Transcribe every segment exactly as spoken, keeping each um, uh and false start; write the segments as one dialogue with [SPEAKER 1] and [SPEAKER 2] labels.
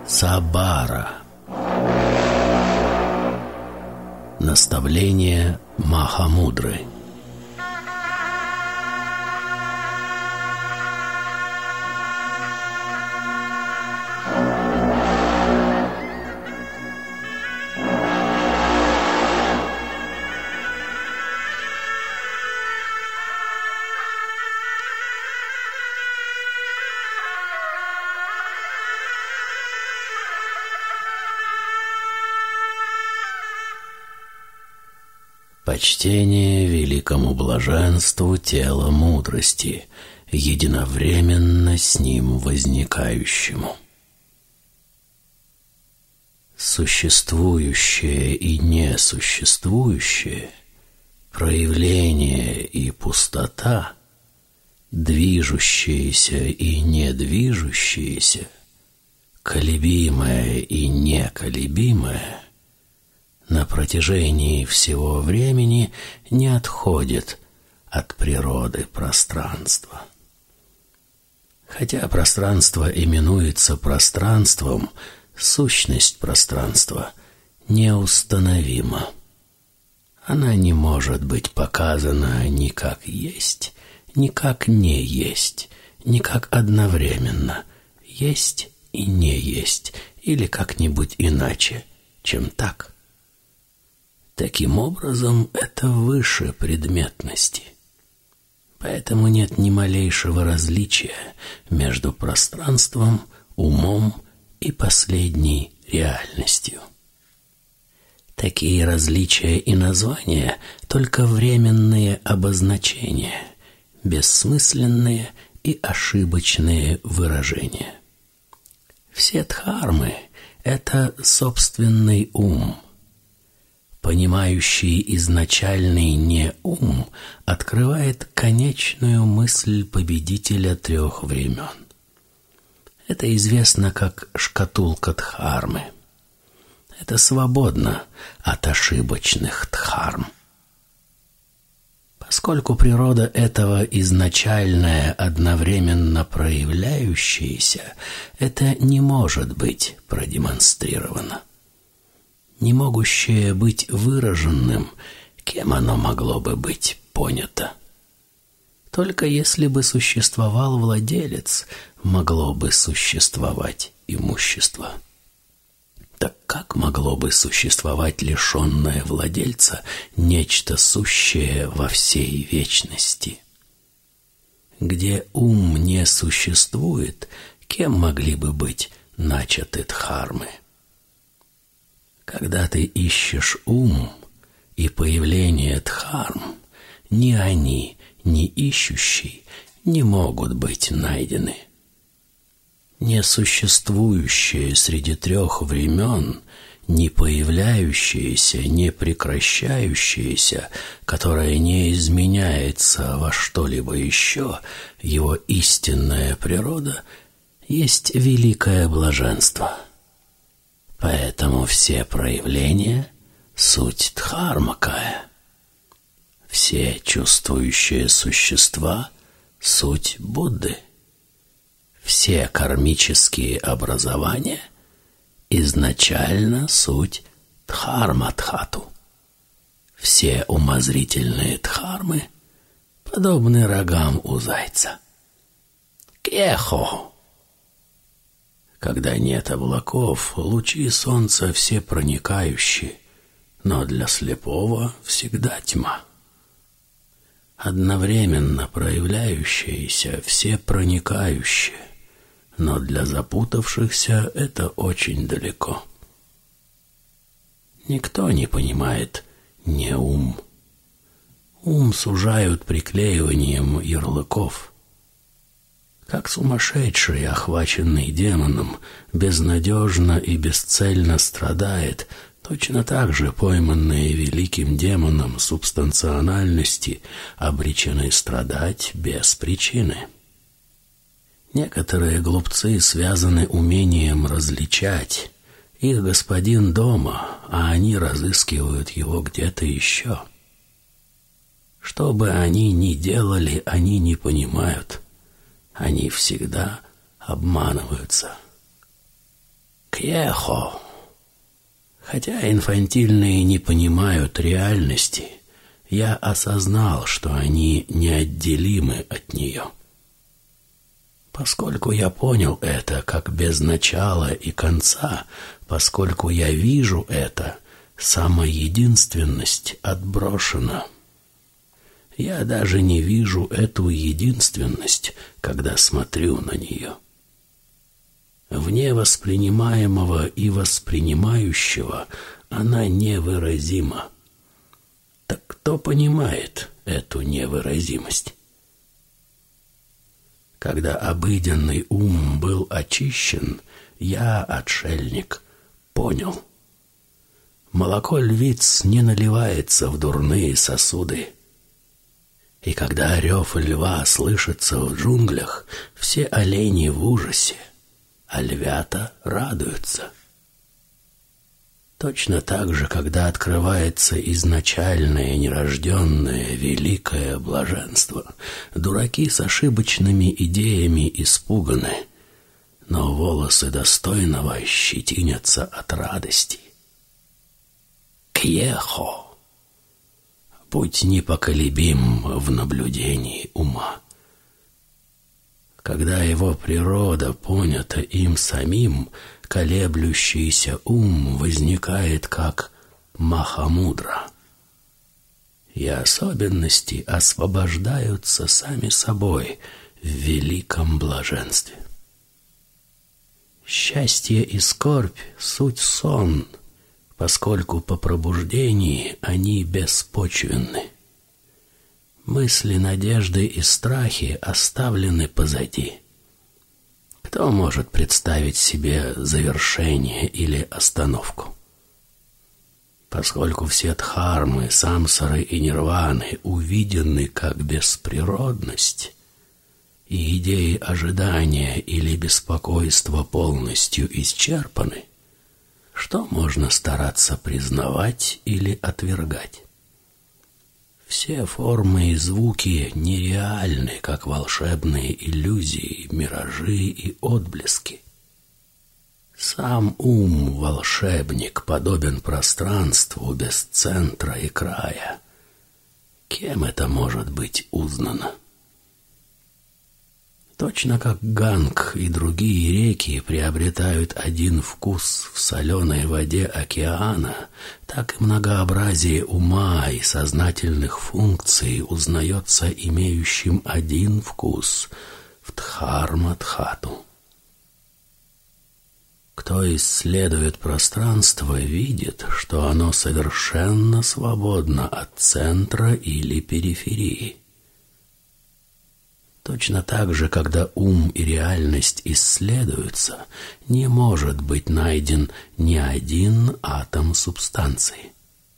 [SPEAKER 1] Сабара. Наставление Махамудры. Почтение великому блаженству тела мудрости, единовременно с ним возникающему. Существующее и несуществующее, проявление и пустота, движущееся и недвижущееся, колебимое и неколебимое на протяжении всего времени не отходит от природы пространства. Хотя пространство именуется пространством, сущность пространства неустановима. Она не может быть показана ни как есть, ни как не есть, ни как одновременно есть и не есть, или как-нибудь иначе, чем так. Таким образом, это выше предметности. Поэтому нет ни малейшего различия между пространством, умом и последней реальностью. Такие различия и названия — только временные обозначения, бессмысленные и ошибочные выражения. Все дхармы — это собственный ум. Понимающий изначальный не-ум открывает конечную мысль победителя трех времен. Это известно как шкатулка дхармы. Это свободно от ошибочных дхарм. Поскольку природа этого изначальное одновременно проявляющееся, это не может быть продемонстрировано. Не могущее быть выраженным, кем оно могло бы быть понято? Только если бы существовал владелец, могло бы существовать имущество. Так как могло бы существовать лишенное владельца нечто сущее во всей вечности? Где ум не существует, кем могли бы быть начаты дхармы? Когда ты ищешь ум и появление дхарм, ни они, ни ищущий не могут быть найдены. Несуществующее среди трех времен, не появляющееся, не прекращающееся, которое не изменяется во что-либо еще, его истинная природа, есть великое блаженство. Поэтому все проявления — суть дхармакая. Все чувствующие существа — суть Будды. Все кармические образования — изначально суть дхармадхату. Все умозрительные дхармы подобны рогам у зайца. Кехо! Когда нет облаков, лучи солнца все проникающие, но для слепого всегда тьма. Одновременно проявляющиеся все проникающие, но для запутавшихся это очень далеко. Никто не понимает не ум. Ум сужают приклеиванием ярлыков. Как сумасшедший, охваченный демоном, безнадежно и бесцельно страдает, точно так же пойманные великим демоном субстанциональности обречены страдать без причины. Некоторые глупцы связаны умением различать. Их господин дома, а они разыскивают его где-то еще. Что бы они ни делали, они не понимают. Они всегда обманываются. Кьехо. Хотя инфантильные не понимают реальности, я осознал, что они неотделимы от нее. Поскольку я понял это как без начала и конца, поскольку я вижу это, самоединственность отброшена. Я даже не вижу эту единственность, когда смотрю на нее. Вне воспринимаемого и воспринимающего она невыразима. Так кто понимает эту невыразимость? Когда обыденный ум был очищен, я, отшельник, понял. Молоко львиц не наливается в дурные сосуды. И когда рев льва слышится в джунглях, все олени в ужасе, а львята радуются. Точно так же, когда открывается изначальное нерожденное великое блаженство, дураки с ошибочными идеями испуганы, но волосы достойного щетинятся от радости. Кьехо. Будь непоколебим в наблюдении ума. Когда его природа понята им самим, колеблющийся ум возникает как махамудра, и особенности освобождаются сами собой в великом блаженстве. Счастье и скорбь — суть сон, поскольку по пробуждении они беспочвенны. Мысли, надежды и страхи оставлены позади. Кто может представить себе завершение или остановку? Поскольку все дхармы, самсары и нирваны увидены как бесприродность, и идеи ожидания или беспокойства полностью исчерпаны, что можно стараться признавать или отвергать? Все формы и звуки нереальны, как волшебные иллюзии, миражи и отблески. Сам ум, волшебник, подобен пространству без центра и края. Кем это может быть узнано? Точно как Ганг и другие реки приобретают один вкус в соленой воде океана, так и многообразие ума и сознательных функций узнается имеющим один вкус в Дхарма-дхату. Кто исследует пространство, видит, что оно совершенно свободно от центра или периферии. Точно так же, когда ум и реальность исследуются, не может быть найден ни один атом субстанции.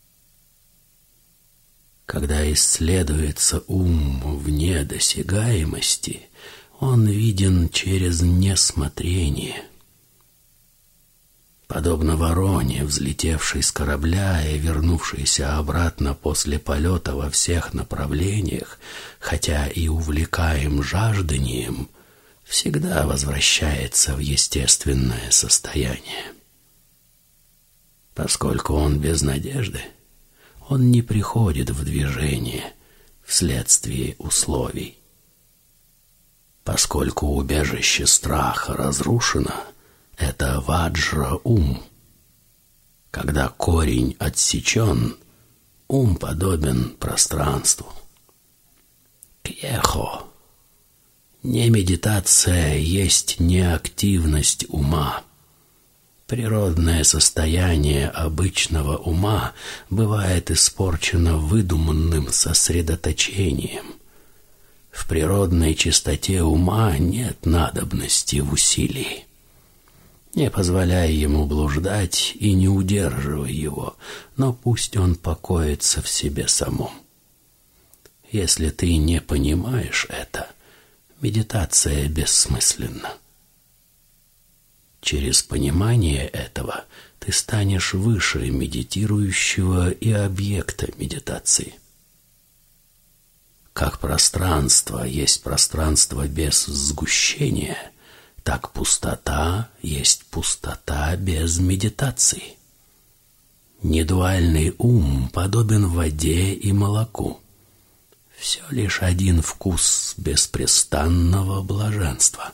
[SPEAKER 1] Когда исследуется ум вне досягаемости, он виден через несмотрение. Подобно вороне, взлетевшей с корабля и вернувшейся обратно после полета во всех направлениях, хотя и увлекаем жажданием, всегда возвращается в естественное состояние. Поскольку он без надежды, он не приходит в движение вследствие условий. Поскольку убежище страха разрушено, это ваджра-ум. Когда корень отсечен, ум подобен пространству. Кьехо. Не медитация есть неактивность ума. Природное состояние обычного ума бывает испорчено выдуманным сосредоточением. В природной чистоте ума нет надобности в усилии. Не позволяй ему блуждать и не удерживай его, но пусть он покоится в себе самом. Если ты не понимаешь это, медитация бессмысленна. Через понимание этого ты станешь выше медитирующего и объекта медитации. Как пространство есть пространство без сгущения, так пустота есть пустота без медитации. Недуальный ум подобен воде и молоку. Все лишь один вкус беспрестанного блаженства.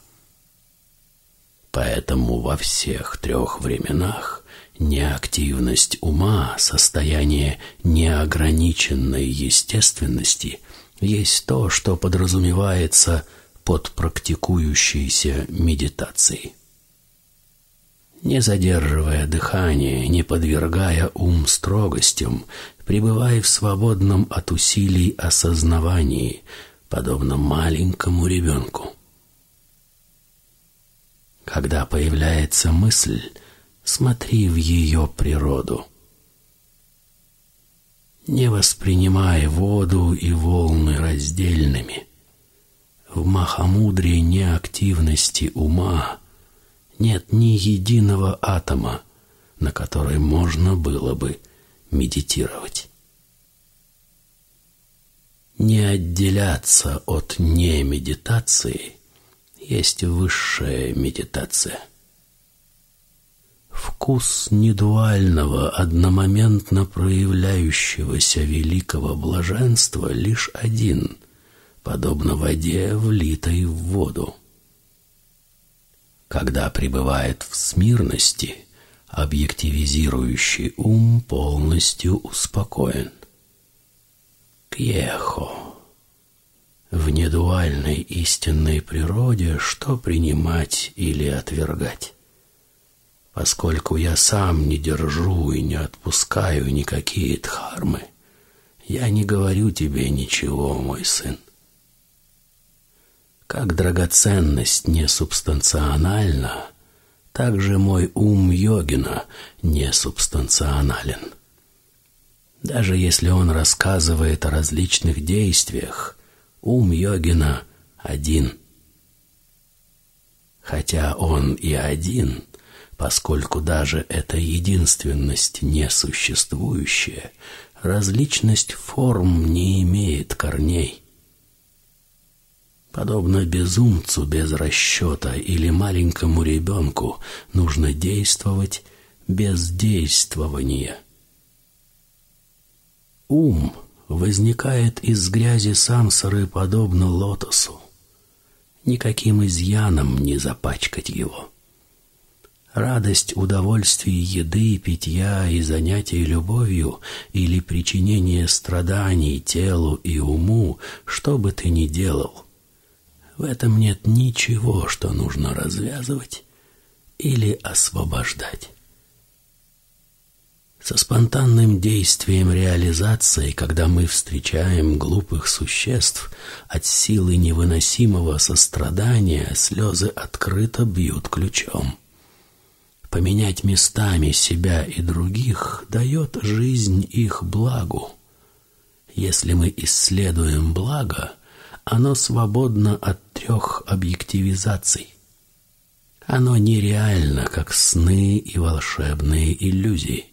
[SPEAKER 1] Поэтому во всех трех временах неактивность ума, состояние неограниченной естественности, есть то, что подразумевается под практикующейся медитацией. Не задерживая дыхание, не подвергая ум строгостям, пребывай в свободном от усилий осознавании, подобно маленькому ребенку. Когда появляется мысль, смотри в ее природу. Не воспринимай воду и волны раздельными. В Махамудре неактивности ума нет ни единого атома, на который можно было бы медитировать. Не отделяться от немедитации есть высшая медитация. Вкус недуального, одномоментно проявляющегося великого блаженства лишь один, подобно воде, влитой в воду. Когда пребывает в смирности, объективизирующий ум полностью успокоен. Кьехо. В недуальной истинной природе что принимать или отвергать? Поскольку я сам не держу и не отпускаю никакие дхармы, я не говорю тебе ничего, мой сын. Как драгоценность несубстанциональна, так же мой ум йогина несубстанционален. Даже если он рассказывает о различных действиях, ум йогина один. Хотя он и один, поскольку даже эта единственность несуществующая, различность форм не имеет корней. Подобно безумцу без расчета или маленькому ребенку нужно действовать без действования. Ум возникает из грязи самсары подобно лотосу. Никаким изъяном не запачкать его. Радость удовольствий еды, питья и занятий любовью или причинение страданий телу и уму, что бы ты ни делал, в этом нет ничего, что нужно развязывать или освобождать. Со спонтанным действием реализации, когда мы встречаем глупых существ, от силы невыносимого сострадания слезы открыто бьют ключом. Поменять местами себя и других дает жизнь их благу. Если мы исследуем благо, оно свободно от трех объективизаций. Оно нереально, как сны и волшебные иллюзии.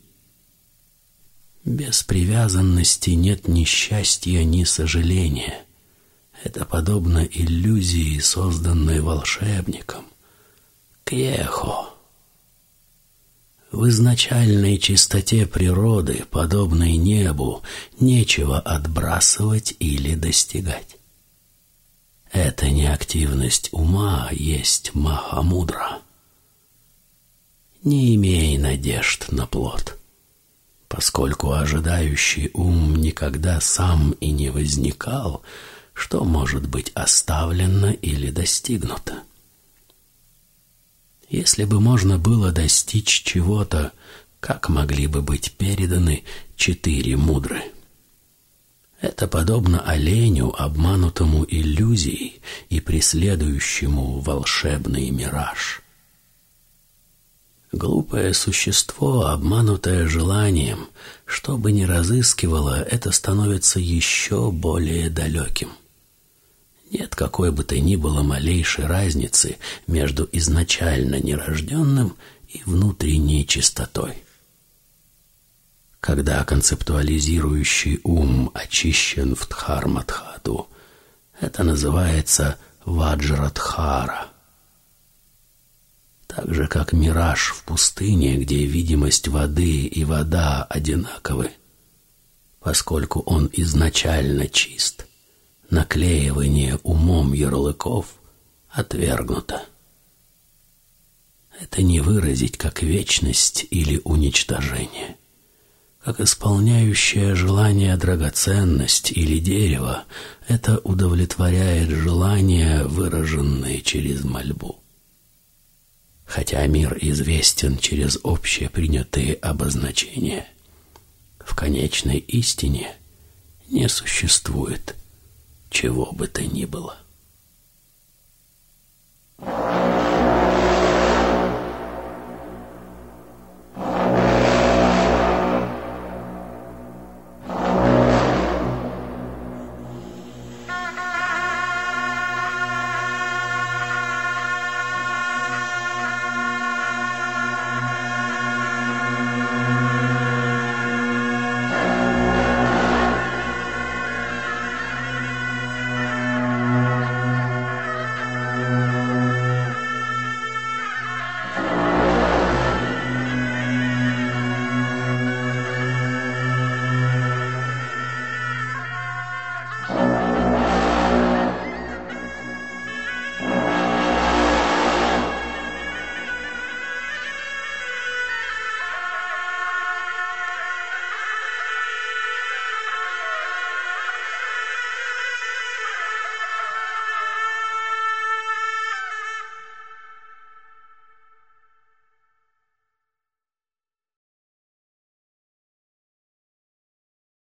[SPEAKER 1] Без привязанности нет ни счастья, ни сожаления. Это подобно иллюзии, созданной волшебником. Кьехо. В изначальной чистоте природы, подобной небу, нечего отбрасывать или достигать. Эта неактивность ума есть Махамудра. Не имей надежд на плод, поскольку ожидающий ум никогда сам и не возникал, что может быть оставлено или достигнуто. Если бы можно было достичь чего-то, как могли бы быть переданы четыре мудры? Это подобно оленю, обманутому иллюзией и преследующему волшебный мираж. Глупое существо, обманутое желанием, что бы ни разыскивало, это становится еще более далеким. Нет какой бы то ни было малейшей разницы между изначально нерожденным и внутренней чистотой. Когда концептуализирующий ум очищен в Дхармадхату, это называется Ваджрадхара. так же, как мираж в пустыне, где видимость воды и вода одинаковы. Поскольку он изначально чист, наклеивание умом ярлыков отвергнуто. Это не выразить как вечность или уничтожение. Как исполняющее желание драгоценность или дерево, это удовлетворяет желания, выраженные через мольбу. Хотя мир известен через общепринятые обозначения, в конечной истине не существует чего бы то ни было.